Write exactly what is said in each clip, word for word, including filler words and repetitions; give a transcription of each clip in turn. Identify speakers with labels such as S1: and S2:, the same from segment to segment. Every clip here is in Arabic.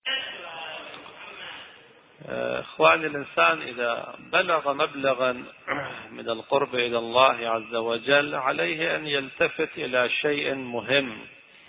S1: إخواني، الإنسان إذا بلغ مبلغا من القرب إلى الله عز وجل عليه أن يلتفت إلى شيء مهم،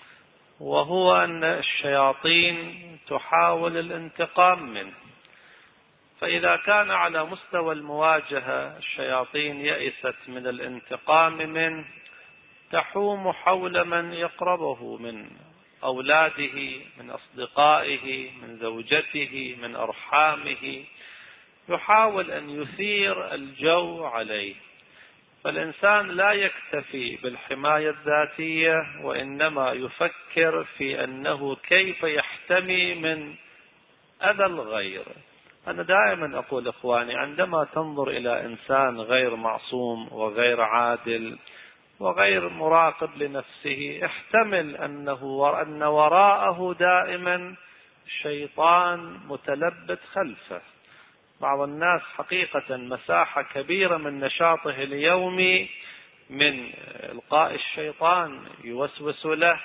S1: وهو أن الشياطين تحاول الانتقام منه. فإذا كان على مستوى المواجهة الشياطين يئست من الانتقام منه، تحوم حول من يقربه من أولاده، من أصدقائه، من زوجته، من أرحامه، يحاول أن يثير الجو عليه. فالإنسان لا يكتفي بالحماية الذاتية، وإنما يفكر في أنه كيف يحتمي من أذى الغير. أنا دائما أقول إخواني، عندما تنظر إلى إنسان غير معصوم وغير عادل وغير مراقب لنفسه، احتمل أنه وأن وراءه دائما شيطان متلبت خلفه. بعض الناس حقيقة مساحة كبيرة من نشاطه اليومي من إلقاء الشيطان يوسوس له،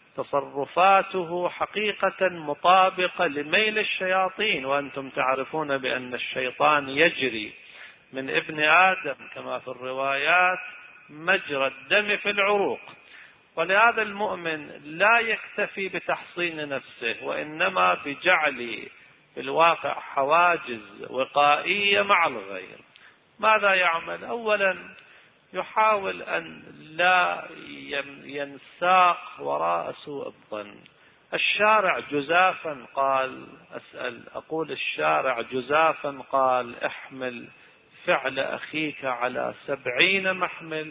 S1: تصرفاته حقيقة مطابقة لميل الشياطين، وأنتم تعرفون بأن الشيطان يجري من ابن آدم كما في الروايات مجرى الدم في العروق. ولهذا المؤمن لا يكتفي بتحصين نفسه، وإنما بجعل في الواقع حواجز وقائية مع الغير. ماذا يعمل؟ أولا يحاول أن لا ينساق وراء سوء الظن. الشارع جزافا قال، أسأل أقول الشارع جزافا قال احمل فعل أخيك على سبعين محمل،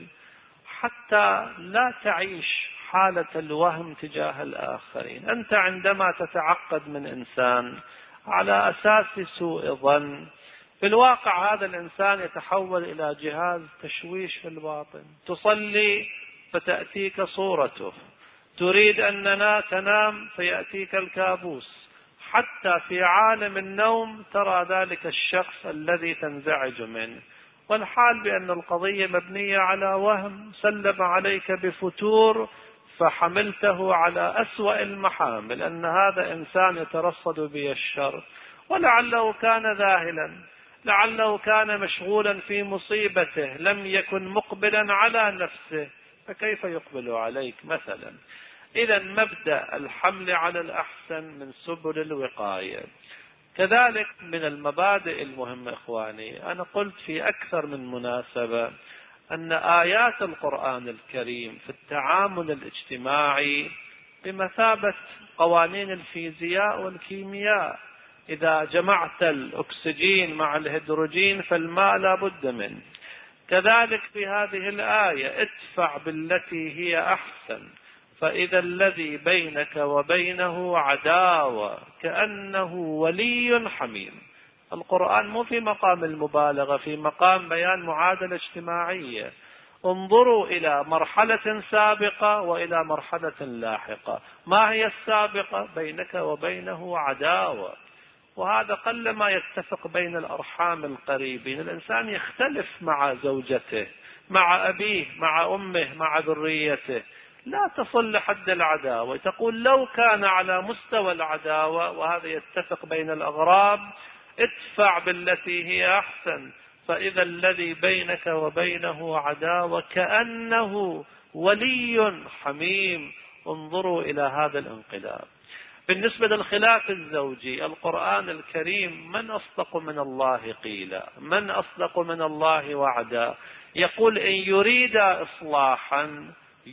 S1: حتى لا تعيش حالة الوهم تجاه الآخرين. أنت عندما تتعقد من إنسان على أساس سوء ظن، في الواقع هذا الإنسان يتحول إلى جهاز تشويش في الباطن. تصلي فتأتيك صورته، تريد أننا تنام فيأتيك الكابوس، حتى في عالم النوم ترى ذلك الشخص الذي تنزعج منه، والحال بأن القضية مبنية على وهم سلم عليك بفتور فحملته على أسوأ المحامل، أن هذا إنسان يترصد بي الشر، ولعله كان ذاهلا، لعله كان مشغولا في مصيبته، لم يكن مقبلا على نفسه، فكيف يقبل عليك مثلا؟ إذا مبدأ الحمل على الأحسن من سبل الوقاية. كذلك من المبادئ المهمة إخواني، أنا قلت في أكثر من مناسبة أن آيات القرآن الكريم في التعامل الاجتماعي بمثابة قوانين الفيزياء والكيمياء. إذا جمعت الأكسجين مع الهيدروجين فالماء لا بد منه. كذلك في هذه الآية ادفع بالتي هي أحسن فإذا الذي بينك وبينه عداوة كأنه ولي حميم. القرآن مو في مقام المبالغة، في مقام بيان معادلة اجتماعية. انظروا إلى مرحلة سابقة وإلى مرحلة لاحقة. ما هي السابقة؟ بينك وبينه عداوة، وهذا قل ما يتفق بين الأرحام القريبين. الإنسان يختلف مع زوجته، مع أبيه، مع أمه، مع ذريته، لا تصل لحد العداوة. تقول لو كان على مستوى العداوة، وهذا يتفق بين الأغراب، ادفع بالتي هي أحسن فإذا الذي بينك وبينه عداوة كأنه ولي حميم. انظروا إلى هذا الانقلاب. بالنسبة للخلاف الزوجي، القرآن الكريم من أصدق من الله قيلا، من أصدق من الله وعدا. يقول إن يريد إصلاحا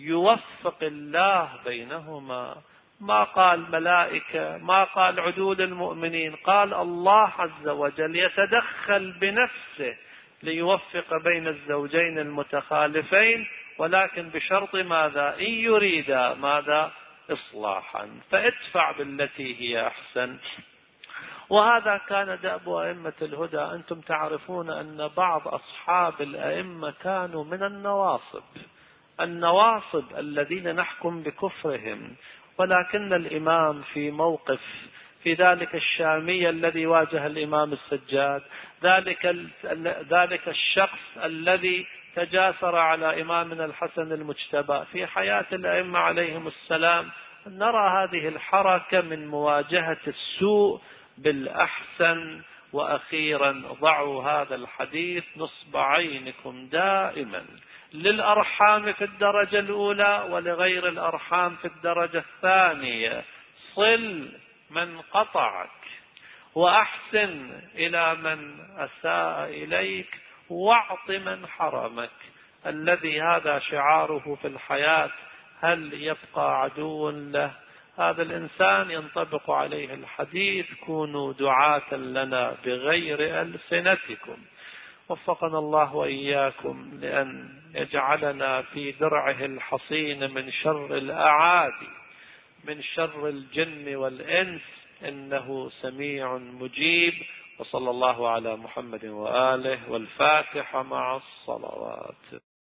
S1: يوفق الله بينهما. ما قال ملائكة، ما قال عدول المؤمنين، قال الله عز وجل يتدخل بنفسه ليوفق بين الزوجين المتخالفين، ولكن بشرط ماذا؟ إن يريد ماذا؟ إصلاحا. فادفع بالتي هي أحسن. وهذا كان دأب أئمة الهدى. أنتم تعرفون أن بعض أصحاب الأئمة كانوا من النواصب، النواصب الذين نحكم بكفرهم، ولكن الإمام في موقف في ذلك الشامي الذي واجه الإمام السجاد، ذلك ذلك الشخص الذي تجاسر على إمامنا الحسن المجتبى في حياة الأئمة عليهم السلام، نرى هذه الحركة من مواجهة السوء بالأحسن. وأخيرا ضعوا هذا الحديث نصب عينكم دائما للأرحام في الدرجة الأولى ولغير الأرحام في الدرجة الثانية. صل من قطعك، وأحسن إلى من أساء إليك، واعط من حرمك. الذي هذا شعاره في الحياة، هل يبقى عدو له؟ هذا الإنسان ينطبق عليه الحديث: كونوا دعاة لنا بغير ألسنتكم. وفقنا الله وإياكم لأن يجعلنا في درعه الحصين من شر الأعادي، من شر الجن والإنس، إنه سميع مجيب. وصلى الله على محمد وآله، والفاتحة مع الصلوات.